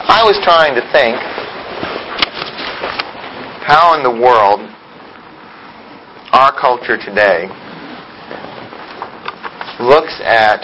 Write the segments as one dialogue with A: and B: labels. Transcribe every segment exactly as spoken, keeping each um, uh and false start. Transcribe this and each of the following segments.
A: I was trying to think how in the world our culture today looks at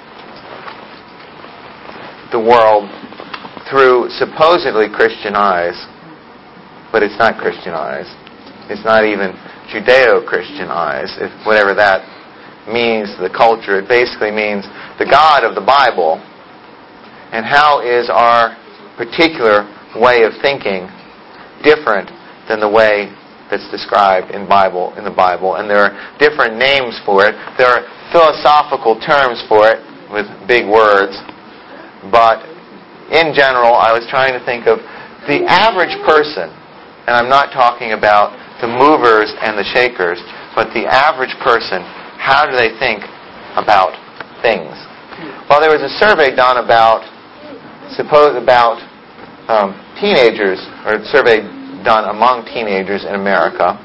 A: the world through supposedly Christian eyes, but it's not Christian eyes. It's not even Judeo-Christian eyes, if whatever that means to the culture. It basically means the God of the Bible, and how is our particular way of thinking different than the way that's described in Bible in the Bible. And there are different names for it. There are philosophical terms for it with big words. But in general, I was trying to think of the average person, and I'm not talking about the movers and the shakers, but the average person, how do they think about things? Well, there was a survey done about, suppose about um, teenagers, or a survey done among teenagers in America,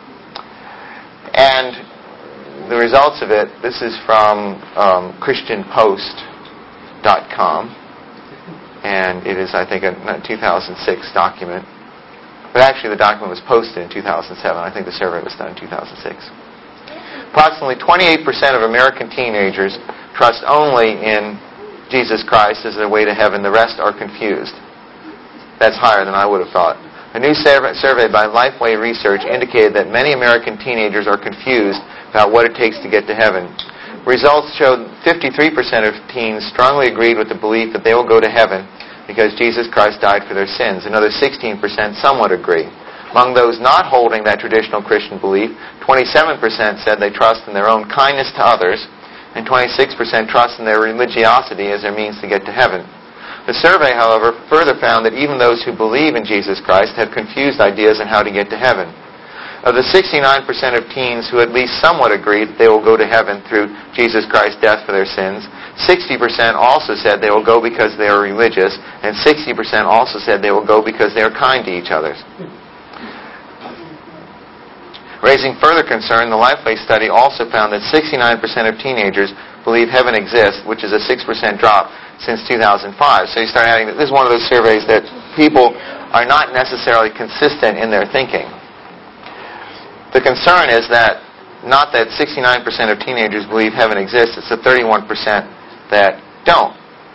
A: and the results of it, this is from um, Christian Post dot com, and it is, I think, a two thousand six document. But actually, the document was posted in two thousand seven. I think the survey was done in two thousand six. Approximately twenty-eight percent of American teenagers trust only in Jesus Christ as their way to heaven. The rest are confused. That's higher than I would have thought. A new survey by Lifeway Research indicated that many American teenagers are confused about what it takes to get to heaven. Results showed fifty-three percent of teens strongly agreed with the belief that they will go to heaven because Jesus Christ died for their sins. Another sixteen percent somewhat agree. Among those not holding that traditional Christian belief, twenty-seven percent said they trust in their own kindness to others, and twenty-six percent trust in their religiosity as their means to get to heaven. The survey, however, further found that even those who believe in Jesus Christ have confused ideas on how to get to heaven. Of the sixty-nine percent of teens who at least somewhat agreed that they will go to heaven through Jesus Christ's death for their sins, sixty percent also said they will go because they are religious, and sixty percent also said they will go because they are kind to each other. Raising further concern, the Lifeway study also found that sixty-nine percent of teenagers believe heaven exists, which is a six percent drop since two thousand five. So you start adding, this is one of those surveys that people are not necessarily consistent in their thinking. The concern is that not that sixty-nine percent of teenagers believe heaven exists, it's the thirty-one percent that don't.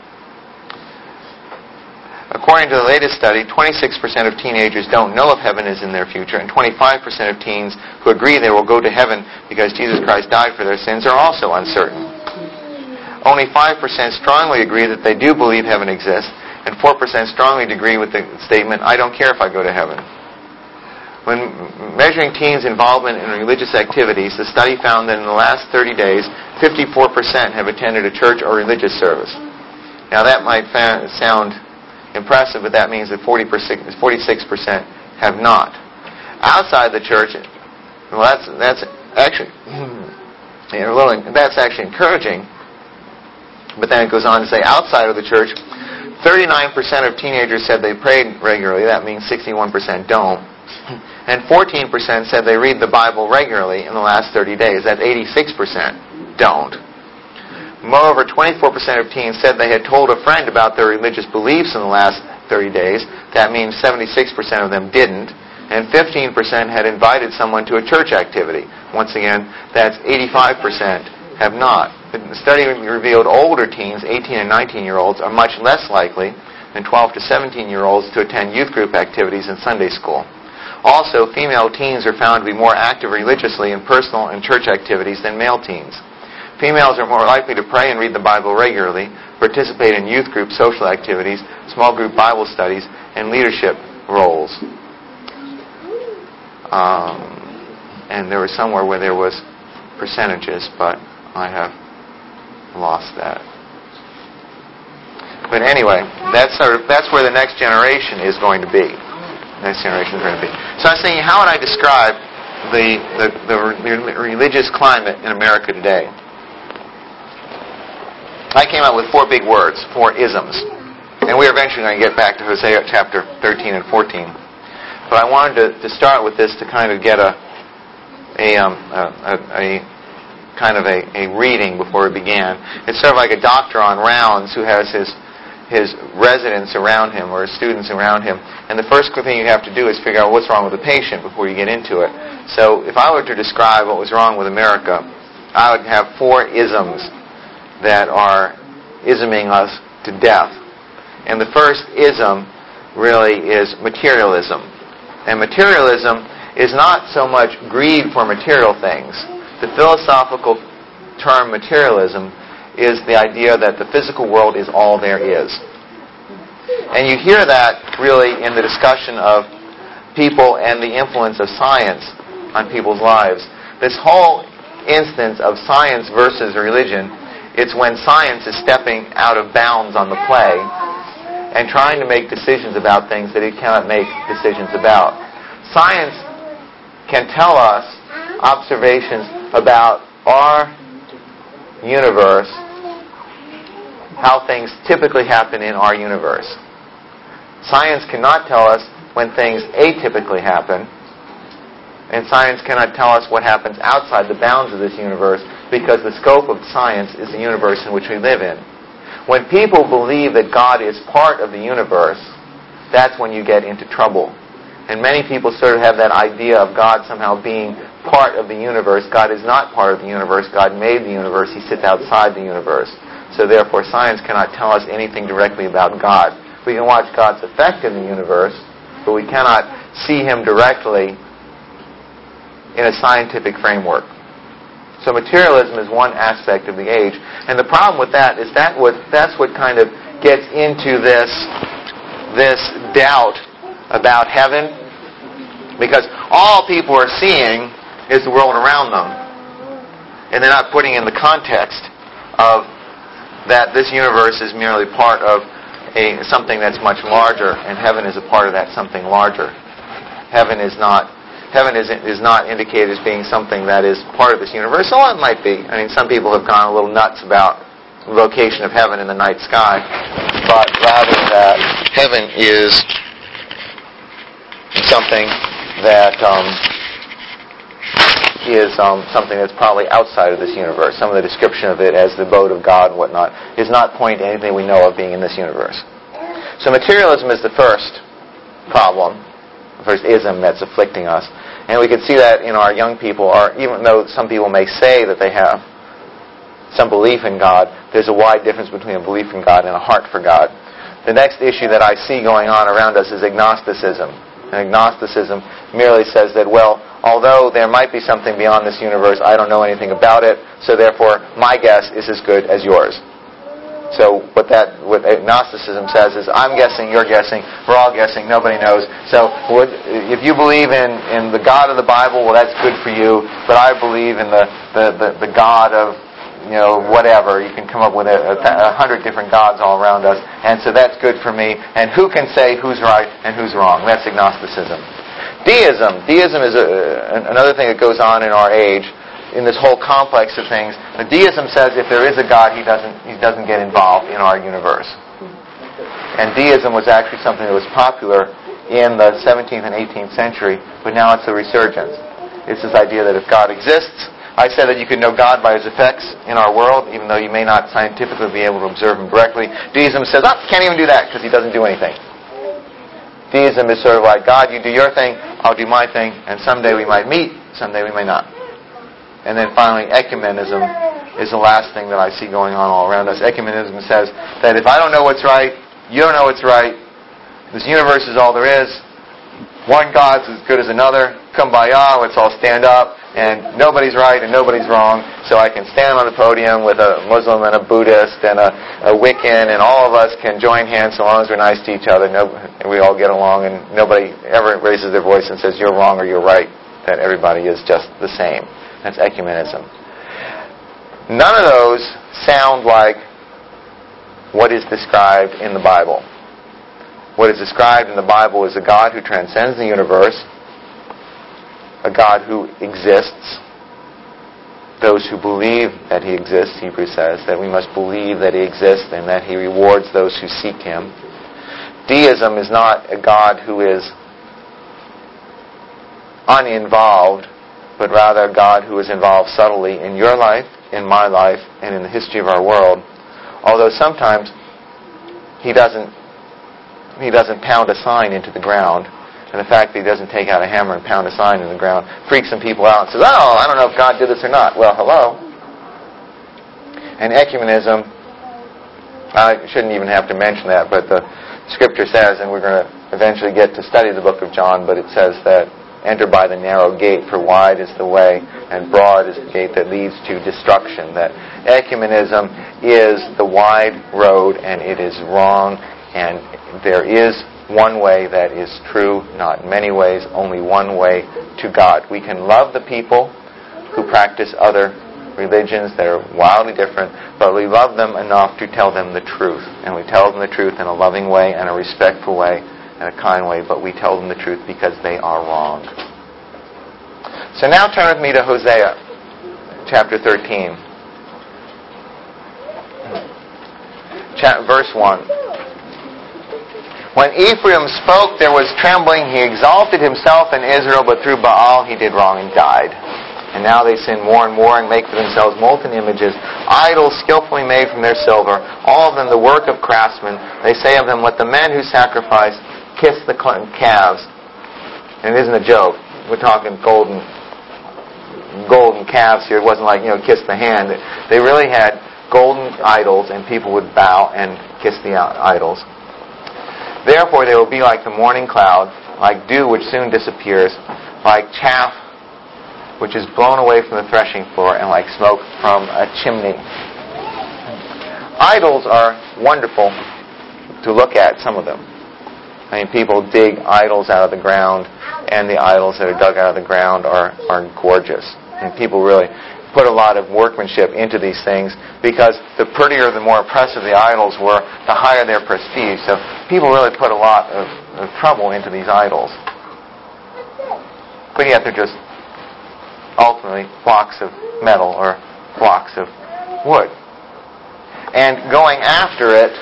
A: According to the latest study, twenty-six percent of teenagers don't know if heaven is in their future, and twenty-five percent of teens who agree they will go to heaven because Jesus Christ died for their sins are also uncertain. Only five percent strongly agree that they do believe heaven exists, and four percent strongly agree with the statement, I don't care if I go to heaven. When measuring teens' involvement in religious activities, the study found that in the last thirty days, fifty-four percent have attended a church or religious service. Now that might fa- sound impressive, but that means that forty-six percent have not. Outside the church, well, that's that's actually you know, a little, that's actually encouraging. But then it goes on to say, outside of the church, thirty-nine percent of teenagers said they prayed regularly. That means sixty-one percent don't. And fourteen percent said they read the Bible regularly in the last thirty days. That's eighty-six percent don't. Moreover, twenty-four percent of teens said they had told a friend about their religious beliefs in the last thirty days. That means seventy-six percent of them didn't. And fifteen percent had invited someone to a church activity. Once again, that's eighty-five percent have not. The study revealed older teens, eighteen and nineteen-year-olds, are much less likely than twelve to seventeen-year-olds to attend youth group activities in Sunday school. Also, female teens are found to be more active religiously in personal and church activities than male teens. Females are more likely to pray and read the Bible regularly, participate in youth group social activities, small group Bible studies, and leadership roles. Um, and there was somewhere where there was percentages, but I have lost that. But anyway, that's sort of, that's where the next generation is going to be. Next generation is going to be. So I was thinking, how would I describe the, the, the religious climate in America today? I came up with four big words, four isms. And we're eventually going to get back to Hosea chapter thirteen and fourteen. But I wanted to, to start with this to kind of get a a, um, a, a kind of a, a reading before we began. It's sort of like a doctor on rounds who has his his residents around him or his students around him. And the first thing you have to do is figure out what's wrong with the patient before you get into it. So if I were to describe what was wrong with America, I would have four isms that are isming us to death. And the first ism really is materialism. And materialism is not so much greed for material things. The philosophical term materialism is the idea that the physical world is all there is. And you hear that really in the discussion of people and the influence of science on people's lives. This whole instance of science versus religion, it's when science is stepping out of bounds on the play and trying to make decisions about things that it cannot make decisions about. Science can tell us observations about our universe, how things typically happen in our universe. Science cannot tell us when things atypically happen, and science cannot tell us what happens outside the bounds of this universe, because the scope of science is the universe in which we live in. When people believe that God is part of the universe, that's when you get into trouble. And many people sort of have that idea of God somehow being part of the universe. God is not part of the universe. God made the universe. He sits outside the universe. So therefore, science cannot tell us anything directly about God. We can watch God's effect in the universe, but we cannot see Him directly in a scientific framework. So materialism is one aspect of the age. And the problem with that is that what, that's what kind of gets into this, this doubt about heaven, because all people are seeing is the world around them. And they're not putting in the context of that this universe is merely part of a something that's much larger, and heaven is a part of that something larger. Heaven is not heaven is is not indicated as being something that is part of this universe. So it might be. I mean, some people have gone a little nuts about the location of heaven in the night sky, but rather that heaven is something that um, is um, something that's probably outside of this universe. Some of the description of it as the abode of God and whatnot is not pointing to anything we know of being in this universe. So materialism is the first problem, the first ism that's afflicting us. And we can see that in our young people, or even though some people may say that they have some belief in God, there's a wide difference between a belief in God and a heart for God. The next issue that I see going on around us is agnosticism. And agnosticism merely says that, well, although there might be something beyond this universe, I don't know anything about it, so therefore my guess is as good as yours. So what that what agnosticism says is, I'm guessing, you're guessing, we're all guessing, nobody knows. So would, if you believe in, in the God of the Bible, well, that's good for you, but I believe in the, the, the, the God of, you know, whatever. You can come up with a, a, a hundred different gods all around us, and so that's good for me. And who can say who's right and who's wrong? That's agnosticism. Deism. Deism is a, another thing that goes on in our age, in this whole complex of things. The deism says if there is a God, he doesn't he doesn't get involved in our universe. And deism was actually something that was popular in the seventeenth and eighteenth century, but now it's a resurgence. It's this idea that if God exists, I said that you can know God by His effects in our world, even though you may not scientifically be able to observe Him directly. Deism says, oh, can't even do that because He doesn't do anything. Deism is sort of like, God, you do your thing, I'll do my thing, and someday we might meet, someday we may not. And then finally, ecumenism is the last thing that I see going on all around us. Ecumenism says that if I don't know what's right, you don't know what's right, this universe is all there is, one God's as good as another, kumbaya, let's all stand up, and nobody's right and nobody's wrong, so I can stand on the podium with a Muslim and a Buddhist and a, a Wiccan, and all of us can join hands so long as we're nice to each other, no, and we all get along, and nobody ever raises their voice and says, you're wrong or you're right, that everybody is just the same. That's ecumenism. None of those sound like what is described in the Bible. What is described in the Bible is a God who transcends the universe, a God who exists. Those who believe that He exists, Hebrews says, that we must believe that He exists and that He rewards those who seek Him. Deism is not a God who is uninvolved, but rather a God who is involved subtly in your life, in my life, and in the history of our world. Although sometimes he doesn't he doesn't pound a sign into the ground. And the fact that he doesn't take out a hammer and pound a sign in the ground freaks some people out and says, oh, I don't know if God did this or not. Well, hello. And ecumenism, I shouldn't even have to mention that, but the Scripture says, and we're going to eventually get to study the book of John, but it says that enter by the narrow gate, for wide is the way and broad is the gate that leads to destruction. That ecumenism is the wide road and it is wrong, and there is one way that is true, not many ways, only one way to God. We can love the people who practice other religions that are wildly different, but we love them enough to tell them the truth. And we tell them the truth in a loving way and a respectful way and a kind way, but we tell them the truth because they are wrong. So now turn with me to Hosea chapter thirteen. Cha- verse one. When Ephraim spoke, there was trembling. He exalted himself in Israel, but through Baal he did wrong and died. And now they sin more and more and make for themselves molten images, idols skillfully made from their silver, all of them the work of craftsmen. They say of them, let the men who sacrifice kiss the calves. And it isn't a joke. We're talking golden golden calves here. It wasn't like, you know, kiss the hand. They really had golden idols, and people would bow and kiss the idols. Therefore they will be like the morning cloud, like dew which soon disappears, like chaff which is blown away from the threshing floor, and like smoke from a chimney. Idols are wonderful to look at, some of them. I mean, people dig idols out of the ground, and the idols that are dug out of the ground are, are gorgeous. And people really put a lot of workmanship into these things, because the prettier, the more impressive the idols were, the higher their prestige. So people really put a lot of, of trouble into these idols. But yet they're just ultimately blocks of metal or blocks of wood. And going after it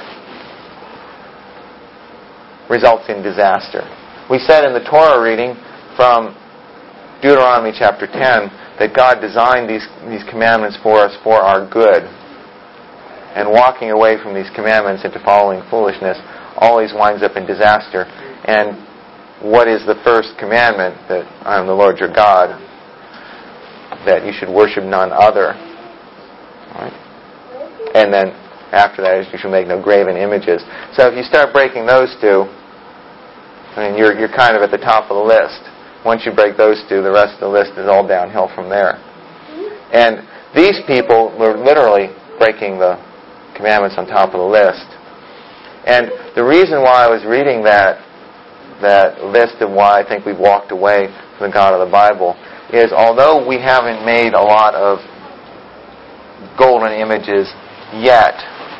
A: results in disaster. We said in the Torah reading from Deuteronomy chapter ten that God designed these, these commandments for us for our good. And walking away from these commandments into following foolishness always winds up in disaster. And what is the first commandment? That I am the Lord your God, that you should worship none other. Right? And then after that is you should make no graven images. So if you start breaking those two, I mean, you're you're kind of at the top of the list. Once you break those two, the rest of the list is all downhill from there. And these people were literally breaking the commandments on top of the list. And the reason why I was reading that that list of why I think we've walked away from the God of the Bible is, although we haven't made a lot of golden images yet,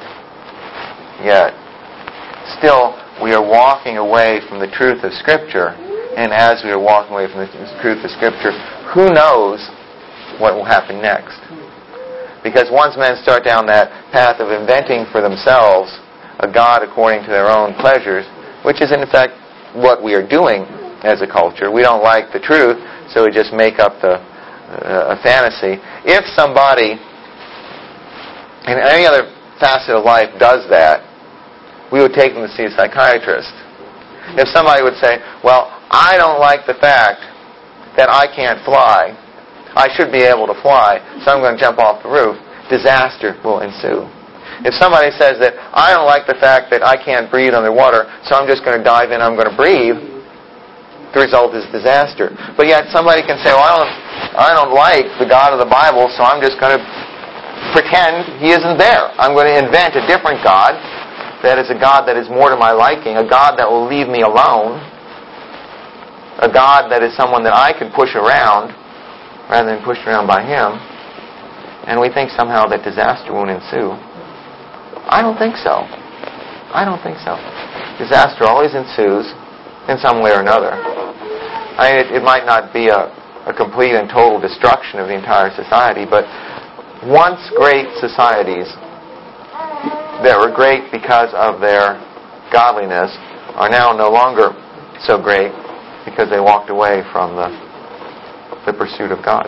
A: yet, still we are walking away from the truth of Scripture. And as we are walking away from the truth of Scripture, who knows what will happen next? Because once men start down that path of inventing for themselves a God according to their own pleasures, which is in fact what we are doing as a culture. We don't like the truth, so we just make up the uh, a fantasy. If somebody in any other facet of life does that, we would take them to see a psychiatrist. If somebody would say, well, I don't like the fact that I can't fly. I should be able to fly, so I'm going to jump off the roof. Disaster will ensue. If somebody says that I don't like the fact that I can't breathe underwater, so I'm just going to dive in, I'm going to breathe, the result is disaster. But yet somebody can say, well, I don't, I don't like the God of the Bible, so I'm just going to pretend He isn't there. I'm going to invent a different God that is a God that is more to my liking, a God that will leave me alone, a God that is someone that I can push around rather than pushed around by Him, and we think somehow that disaster won't ensue. I don't think so. I don't think so. Disaster always ensues in some way or another. I mean, it, it might not be a, a complete and total destruction of the entire society, but once great societies that were great because of their godliness are now no longer so great because they walked away from the, the pursuit of God.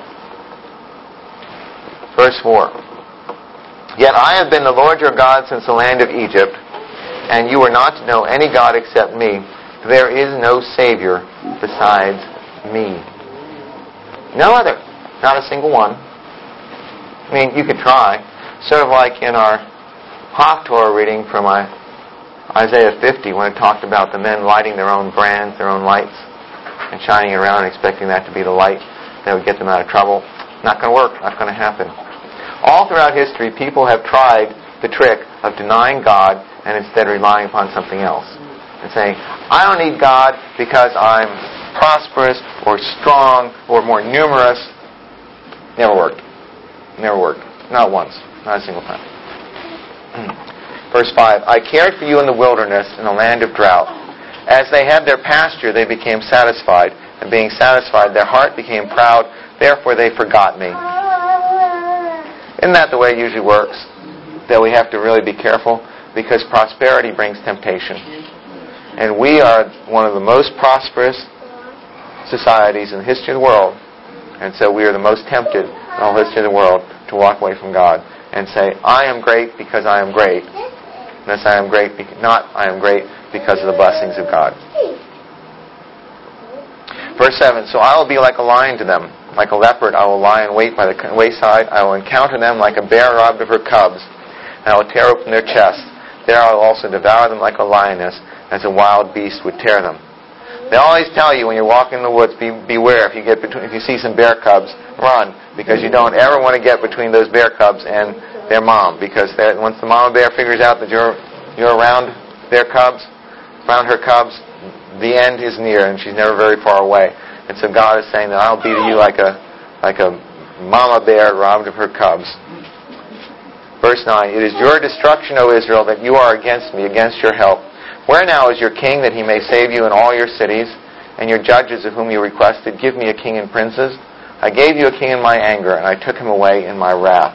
A: Verse four. Yet I have been the Lord your God since the land of Egypt. and you are not to know any God except me. There is no Savior besides me. No other. Not a single one. I mean, you could try. Sort of like in our Haftorah reading from Isaiah fifty, when it talked about the men lighting their own brands, their own lights, and shining it around, expecting that to be the light that would get them out of trouble. Not going to work. Not going to happen. All throughout history, people have tried the trick of denying God and instead relying upon something else. And saying, I don't need God because I'm prosperous or strong or more numerous. Never worked. Never worked. Not once. Not a single time. Verse five, I cared for you in the wilderness, in the land of drought. As they had their pasture, they became satisfied. And being satisfied, their heart became proud. Therefore they forgot me. Isn't that the way it usually works? That we have to really be careful, because prosperity brings temptation. And we are one of the most prosperous societies in the history of the world. And so we are the most tempted in all history of the world to walk away from God and say, I am great because I am great. Unless I am great, not I am great because of the blessings of God. Verse seven, so I will be like a lion to them. Like a leopard, I will lie in wait by the wayside. I will encounter them like a bear robbed of her cubs. And I will tear open their chests. There I will also devour them like a lioness, as a wild beast would tear them. They always tell you when you're walking in the woods, be, beware if you get between, if you see some bear cubs, run, because you don't ever want to get between those bear cubs and their mom, because once the mama bear figures out that you're you're around their cubs, around her cubs, the end is near, and she's never very far away. And so God is saying that I'll be to you like a like a mama bear robbed of her cubs. Verse nine, it is your destruction, O Israel, that you are against me, against your help. Where now is your king, that he may save you in all your cities, and your judges of whom you requested? Give me a king and princes. I gave you a king in my anger, and I took him away in my wrath.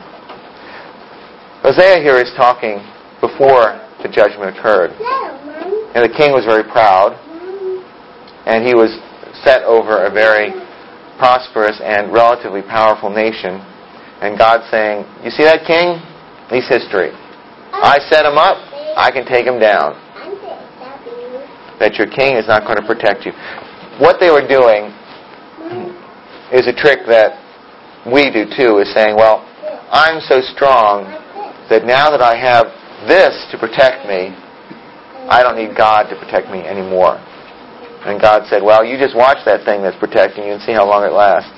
A: Hosea here is talking before the judgment occurred. And the king was very proud, and he was set over a very prosperous and relatively powerful nation. And God's saying, you see that king? He's history. I set him up, I can take him down. That your king is not going to protect you. What they were doing is a trick that we do too, is saying, well, I'm so strong that now that I have this to protect me, I don't need God to protect me anymore. And God said, well, you just watch that thing that's protecting you and see how long it lasts.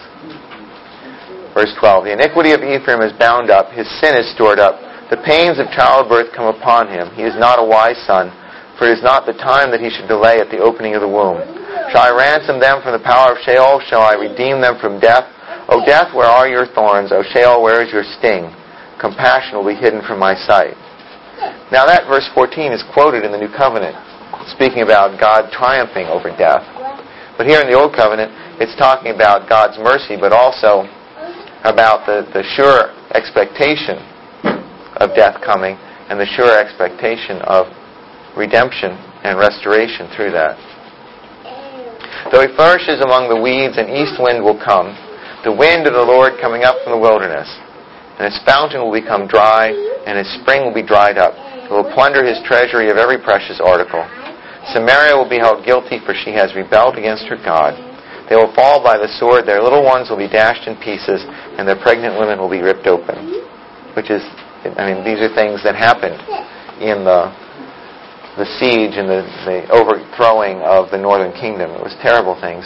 A: Verse twelve, the iniquity of Ephraim is bound up, his sin is stored up. The pains of childbirth come upon him. He is not a wise son, for it is not the time that he should delay at the opening of the womb. Shall I ransom them from the power of Sheol? Shall I redeem them from death? O death, where are your thorns? O Sheol, where is your sting? Compassion will be hidden from my sight. Now that verse fourteen is quoted in the New Covenant, speaking about God triumphing over death. But here in the Old Covenant, it's talking about God's mercy, but also about the, the sure expectation of death coming and the sure expectation of redemption and restoration through that. Though he flourishes among the weeds, an east wind will come, the wind of the Lord coming up from the wilderness. And his fountain will become dry, and his spring will be dried up. It will plunder his treasury of every precious article. Samaria will be held guilty, for she has rebelled against her God. They will fall by the sword, their little ones will be dashed in pieces, and their pregnant women will be ripped open. Which is, I mean, these are things that happened in the the siege and the, the overthrowing of the northern kingdom. It was terrible things.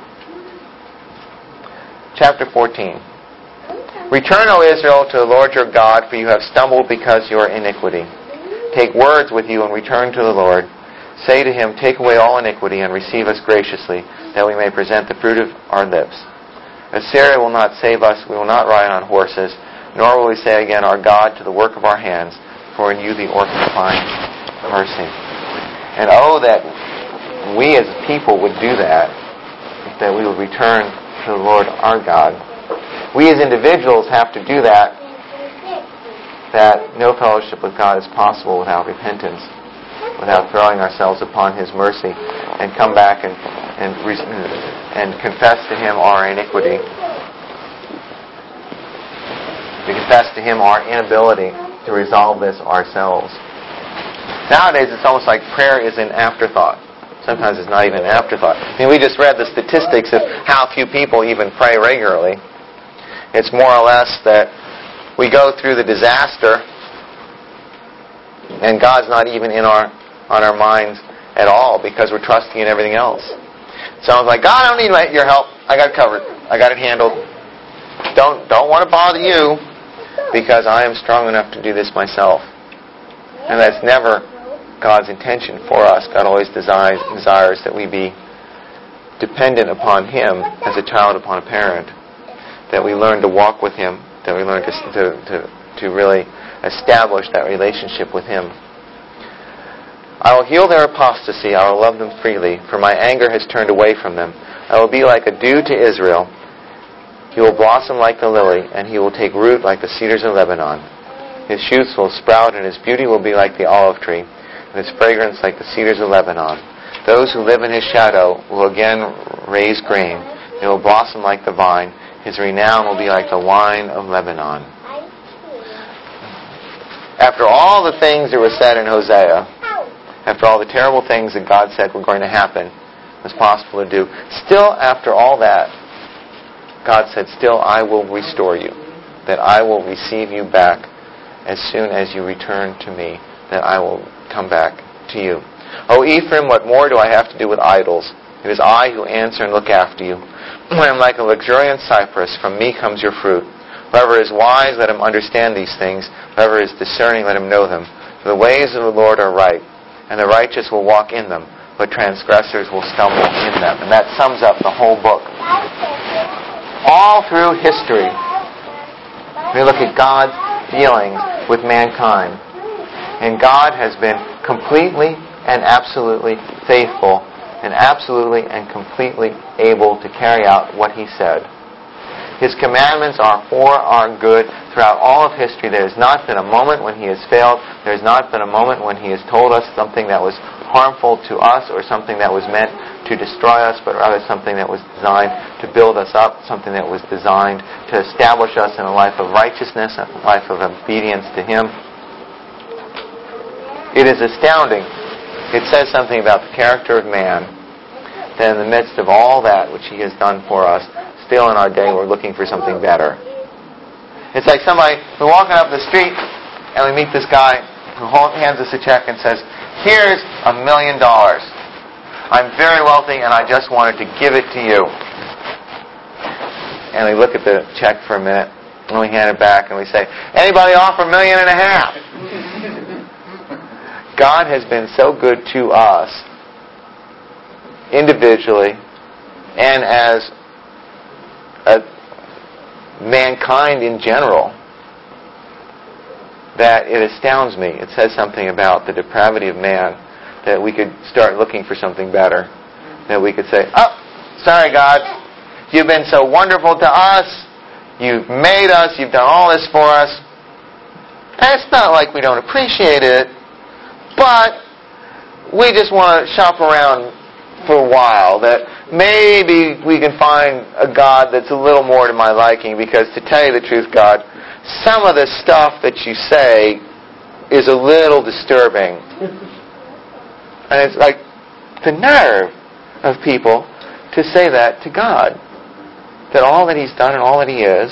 A: Chapter fourteen. Return, O Israel, to the Lord your God, for you have stumbled because of your iniquity. Take words with you and return to the Lord. Say to him, take away all iniquity and receive us graciously, that we may present the fruit of our lips. Assyria will not save us, we will not ride on horses, nor will we say again, our God, to the work of our hands, for in you the orphan finds mercy. And oh, that we as a people would do that, that we would return to the Lord our God. We as individuals have to do that, that no fellowship with God is possible without repentance, without throwing ourselves upon his mercy, and come back and, and, and confess to him our iniquity. We confess to him our inability to resolve this ourselves. Nowadays, it's almost like prayer is an afterthought. Sometimes it's not even an afterthought. I mean, we just read the statistics of how few people even pray regularly. It's more or less that we go through the disaster, and God's not even in our on our minds at all because we're trusting in everything else. Someone's like, God, I don't need your help. I got it covered. I got it handled. Don't don't want to bother you because I am strong enough to do this myself. And that's never God's intention for us. God always desires, desires that we be dependent upon Him as a child upon a parent. That we learn to walk with Him. That we learn to to to, to really establish that relationship with Him. I will heal their apostasy. I will love them freely, for my anger has turned away from them. I will be like a dew to Israel. He will blossom like the lily, and he will take root like the cedars of Lebanon. His shoots will sprout, and his beauty will be like the olive tree, and his fragrance like the cedars of Lebanon. Those who live in his shadow will again raise grain. They will blossom like the vine. His renown will be like the wine of Lebanon. After all the things that were said in Hosea, after all the terrible things that God said were going to happen, was possible to do, still after all that, God said, still I will restore you, that I will receive you back as soon as you return to me, that I will come back to you. O Ephraim, what more do I have to do with idols? It is I who answer and look after you. I am like a luxuriant cypress. From me comes your fruit. Whoever is wise, let him understand these things. Whoever is discerning, let him know them. For the ways of the Lord are right, and the righteous will walk in them, but transgressors will stumble in them. And that sums up the whole book. All through history, we look at God's dealings with mankind. And God has been completely and absolutely faithful and absolutely and completely able to carry out what He said. His commandments are for our good throughout all of history. There has not been a moment when He has failed. There has not been a moment when He has told us something that was harmful to us or something that was meant to destroy us, but rather something that was designed to build us up, something that was designed to establish us in a life of righteousness, a life of obedience to Him. It is astounding. It says something about the character of man, that in the midst of all that which He has done for us, still in our day we're looking for something better. It's like somebody, we're walking up the street and we meet this guy who hands us a check and says, here's a million dollars. I'm very wealthy and I just wanted to give it to you. And we look at the check for a minute and we hand it back and we say, anybody offer a million and a half? God has been so good to us, individually, and as a mankind in general, that it astounds me. It says something about the depravity of man, that we could start looking for something better. That we could say, oh, sorry God, you've been so wonderful to us, you've made us, you've done all this for us. And it's not like we don't appreciate it, but we just want to shop around for a while, that maybe we can find a God that's a little more to my liking, because to tell you the truth, God, some of the stuff that you say is a little disturbing. And it's like the nerve of people to say that to God, that all that He's done and all that He is,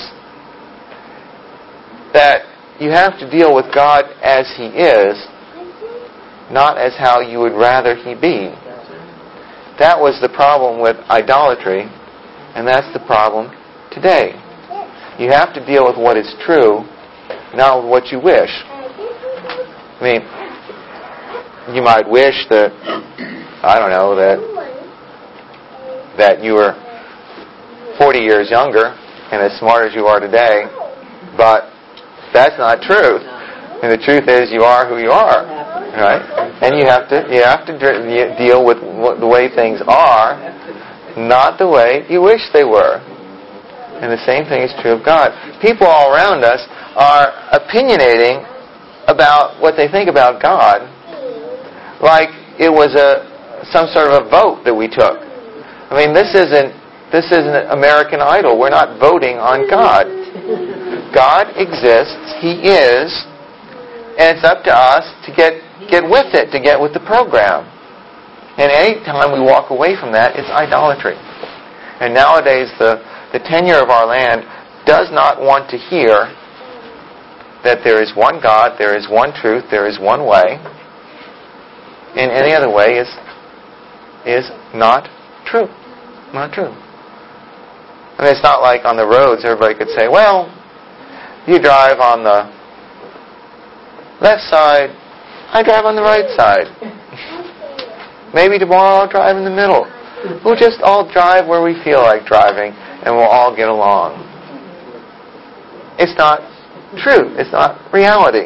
A: that you have to deal with God as He is, not as how you would rather He be. That was the problem with idolatry, and that's the problem today. You have to deal with what is true, not with what you wish. I mean, you might wish that, I don't know, that that you were forty years younger and as smart as you are today, but that's not true. And the truth is, you are who you are, right? And you have to you have to deal with the way things are, not the way you wish they were. And the same thing is true of God. People all around us are opinionating about what they think about God, like it was a some sort of a vote that we took. I mean, this isn't this isn't American Idol. We're not voting on God. God exists. He is. And it's up to us to get get with it, to get with the program. And any time we walk away from that, it's idolatry. And nowadays, the, the tenure of our land does not want to hear that there is one God, there is one truth, there is one way, and any other way is is not true. Not true. I mean, it's not like on the roads everybody could say, well, you drive on the left side, I drive on the right side. Maybe tomorrow I'll drive in the middle. We'll just all drive where we feel like driving, and we'll all get along. It's not true. It's not reality.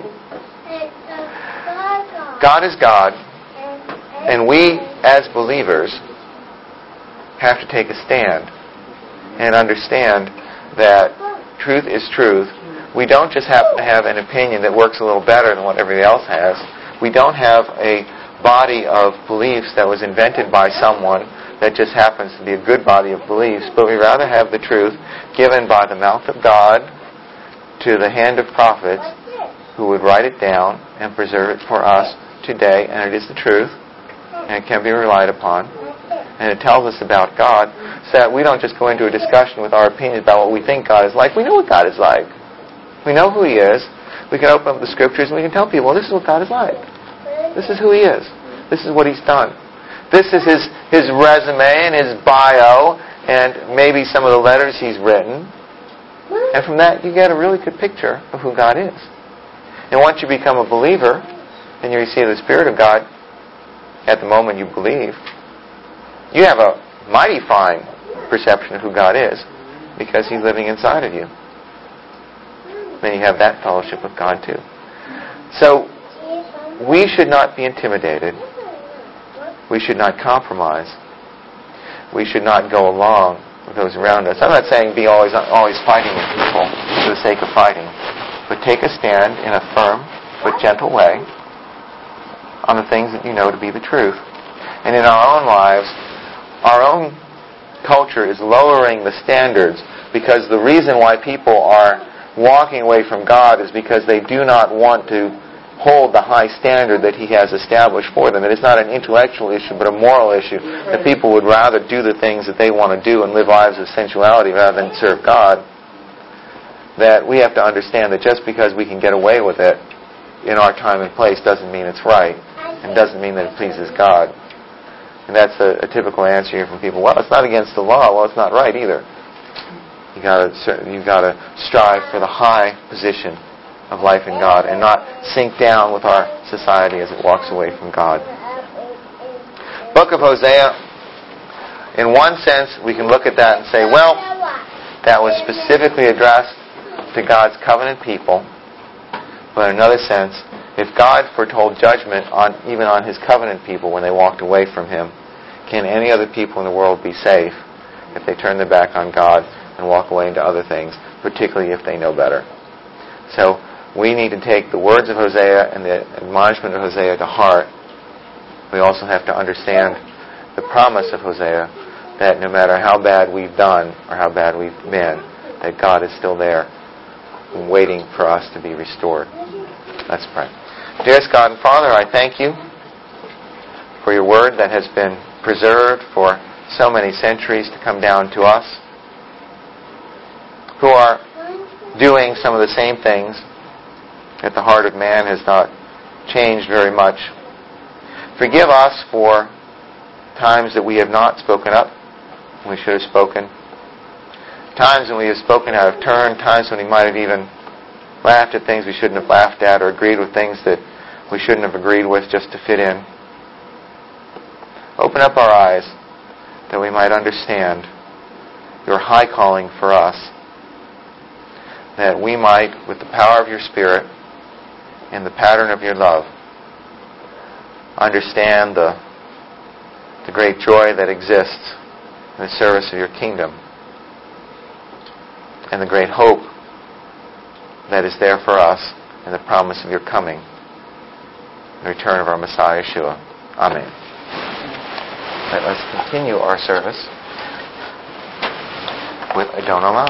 A: God is God, and we as believers have to take a stand and understand that truth is truth. We don't just happen to have an opinion that works a little better than what everybody else has. We don't have a body of beliefs that was invented by someone that just happens to be a good body of beliefs, but we rather have the truth given by the mouth of God to the hand of prophets who would write it down and preserve it for us today, and it is the truth, and it can be relied upon, and it tells us about God, so that we don't just go into a discussion with our opinions about what we think God is like. We know what God is like. We know who He is. We can open up the Scriptures and we can tell people, well, this is what God is like. This is who He is. This is what He's done. This is His, his resume and His bio and maybe some of the letters He's written. And from that, you get a really good picture of who God is. And once you become a believer and you receive the Spirit of God at the moment you believe, you have a mighty fine perception of who God is because He's living inside of you. Then you have that fellowship with God too. So, we should not be intimidated. We should not compromise. We should not go along with those around us. I'm not saying be always always fighting with people for the sake of fighting, but take a stand in a firm but gentle way on the things that you know to be the truth. And in our own lives, our own culture is lowering the standards because the reason why people are walking away from God is because they do not want to hold the high standard that He has established for them. It is not an intellectual issue, but a moral issue. That people would rather do the things that they want to do and live lives of sensuality rather than serve God. That we have to understand that just because we can get away with it in our time and place doesn't mean it's right, and doesn't mean that it pleases God. And that's a, a typical answer here from people. Well, it's not against the law. Well, it's not right either. You got to you got to strive for the high position of life in God and not sink down with our society as it walks away from God. Book of Hosea, in one sense, we can look at that and say, well, that was specifically addressed to God's covenant people. But in another sense, if God foretold judgment on even on His covenant people when they walked away from Him, can any other people in the world be safe if they turn their back on God and walk away into other things, particularly if they know better? So, we need to take the words of Hosea and the admonishment of Hosea to heart. We also have to understand the promise of Hosea that no matter how bad we've done or how bad we've been, that God is still there waiting for us to be restored. Let's pray. Dearest God and Father, I thank You for Your word that has been preserved for so many centuries to come down to us, who are doing some of the same things, that the heart of man has not changed very much. Forgive us for times that we have not spoken up when we should have spoken. Times when we have spoken out of turn. Times when we might have even laughed at things we shouldn't have laughed at or agreed with things that we shouldn't have agreed with just to fit in. Open up our eyes that we might understand Your high calling for us, that we might, with the power of Your Spirit and the pattern of Your love, understand the, the great joy that exists in the service of Your kingdom and the great hope that is there for us in the promise of Your coming, the return of our Messiah, Yeshua. Amen. Let us continue our service with Adon Olam.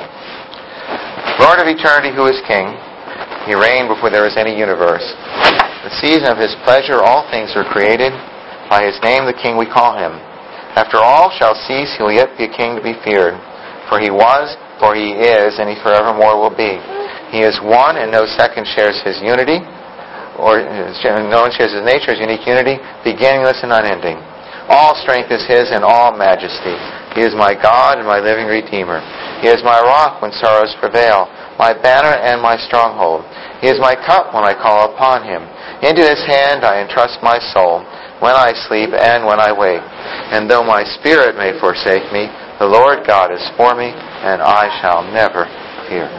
A: Lord of eternity, who is King, He reigned before there was any universe. The season of his pleasure all things were created. By his name the King we call him. After all shall cease, he will yet be a king to be feared. For he was, for he is, and he forevermore will be. He is one, and no second shares his unity, or no one shares his nature, his unique unity, beginningless and unending. All strength is his and all majesty. He is my God and my living Redeemer. He is my rock when sorrows prevail, my banner and my stronghold. He is my cup when I call upon him. Into his hand I entrust my soul, when I sleep and when I wake. And though my spirit may forsake me, the Lord God is for me, and I shall never fear.